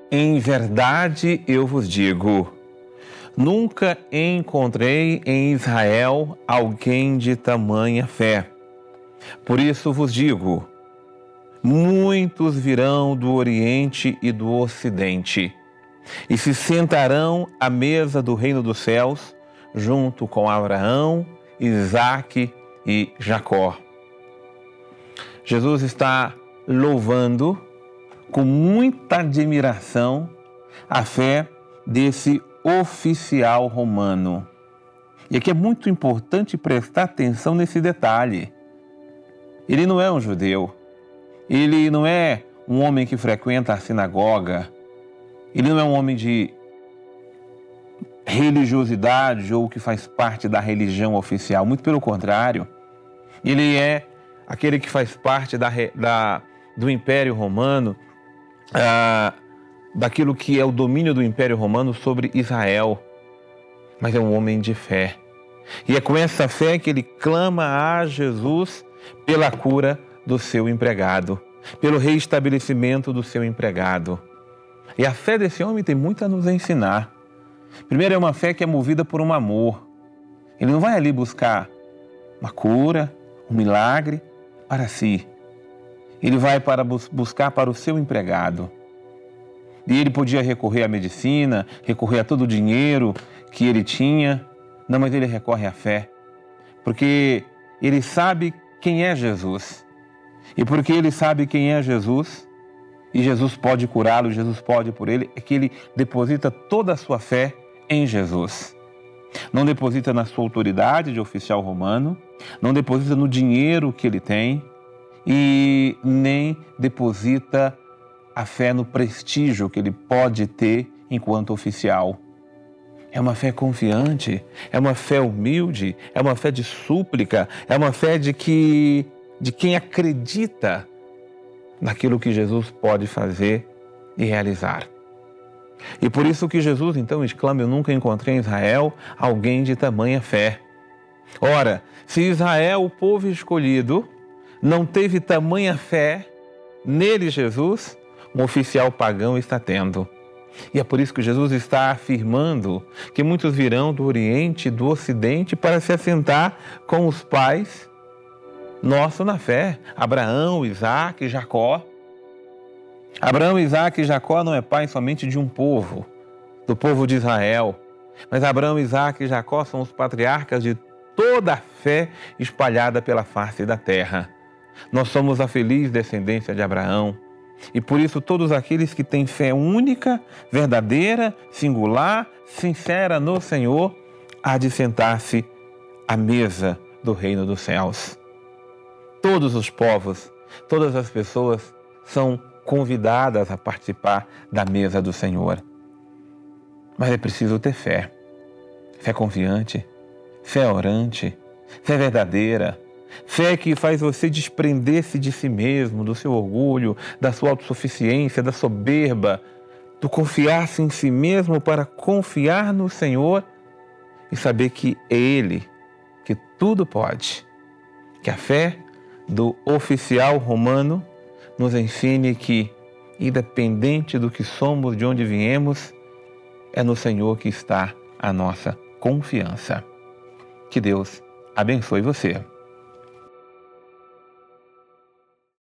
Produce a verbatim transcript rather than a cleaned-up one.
Em verdade eu vos digo, nunca encontrei em Israel alguém de tamanha fé. Por isso vos digo, muitos virão do Oriente e do Ocidente e se sentarão à mesa do reino dos céus, junto com Abraão, Isaque e Jacó. Jesus está louvando com muita admiração a fé desse oficial romano. E aqui é muito importante prestar atenção nesse detalhe. Ele não é um judeu, ele não é um homem que frequenta a sinagoga, ele não é um homem de religiosidade ou que faz parte da religião oficial, muito pelo contrário. Ele é aquele que faz parte da, da, do Império Romano, ah, daquilo que é o domínio do Império Romano sobre Israel, mas é um homem de fé. E é com essa fé que ele clama a Jesus pela cura do seu empregado, pelo reestabelecimento do seu empregado. E a fé desse homem tem muito a nos ensinar. Primeiro, é uma fé que é movida por um amor. Ele não vai ali buscar uma cura, um milagre para si. Ele vai para bus- buscar para o seu empregado. E ele podia recorrer à medicina, recorrer a todo o dinheiro que ele tinha. Não, mas ele recorre à fé. Porque ele sabe quem é Jesus. E porque ele sabe quem é Jesus, e Jesus pode curá-lo, Jesus pode por ele, é que ele deposita toda a sua fé em Jesus. Não deposita na sua autoridade de oficial romano, não deposita no dinheiro que ele tem e nem deposita a fé no prestígio que ele pode ter enquanto oficial. É uma fé confiante, é uma fé humilde, é uma fé de súplica, é uma fé de, que, de quem acredita naquilo que Jesus pode fazer e realizar. E por isso que Jesus então exclama: eu nunca encontrei em Israel alguém de tamanha fé. Ora, se Israel, o povo escolhido, não teve tamanha fé nele, Jesus, um oficial pagão está tendo. E é por isso que Jesus está afirmando que muitos virão do Oriente e do Ocidente para se assentar com os pais nossos na fé. Abraão, Isaque e Jacó. Abraão, Isaque e Jacó não é pai somente de um povo, do povo de Israel. Mas Abraão, Isaque e Jacó são os patriarcas de toda a fé espalhada pela face da terra. Nós somos a feliz descendência de Abraão. E por isso todos aqueles que têm fé única, verdadeira, singular, sincera no Senhor, há de sentar-se à mesa do reino dos céus. Todos os povos, todas as pessoas são convidadas a participar da mesa do Senhor. Mas é preciso ter fé. Fé confiante, fé orante, fé verdadeira. Fé que faz você desprender-se de si mesmo, do seu orgulho, da sua autossuficiência, da soberba, do confiar-se em si mesmo para confiar no Senhor e saber que é Ele que tudo pode. Que a fé do oficial romano nos ensine que, independente do que somos, de onde viemos, é no Senhor que está a nossa confiança. Que Deus abençoe você.